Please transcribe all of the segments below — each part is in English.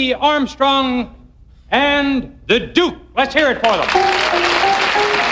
Louis Armstrong and the Duke. Let's hear it for them.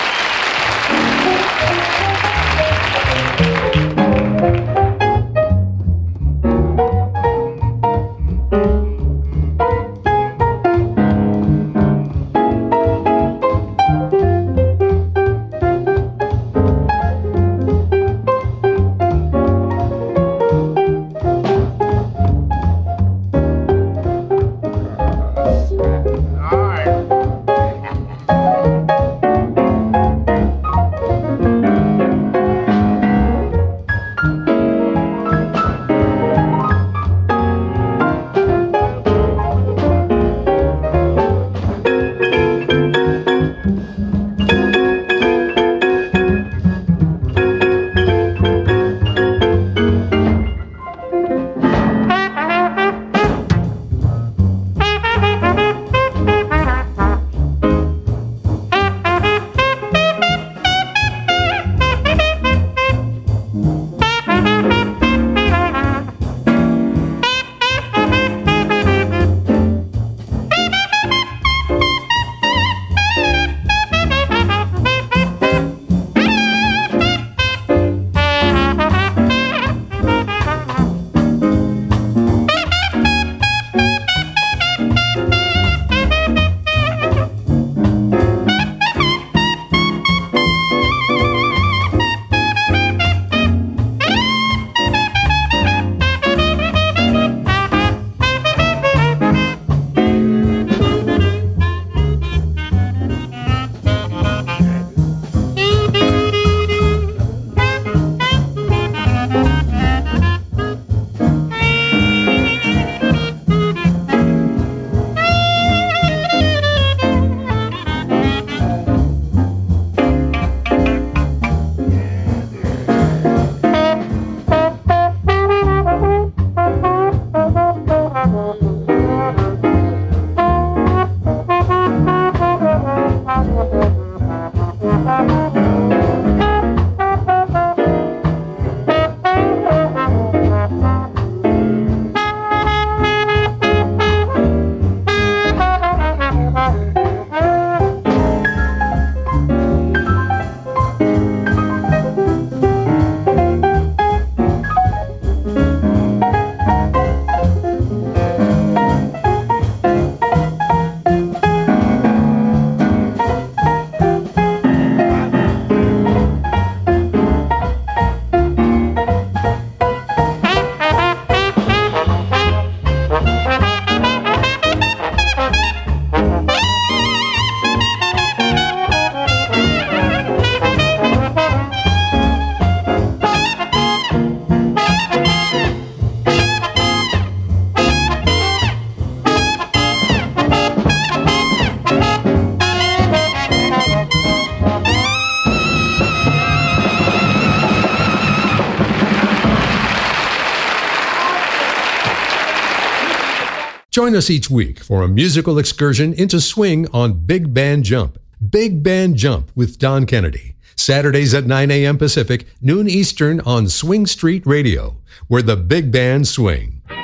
Join us each week for a musical excursion into swing on Big Band Jump. Big Band Jump with Don Kennedy. Saturdays at 9 a.m. Pacific, noon Eastern on Swing Street Radio, where the big band swing.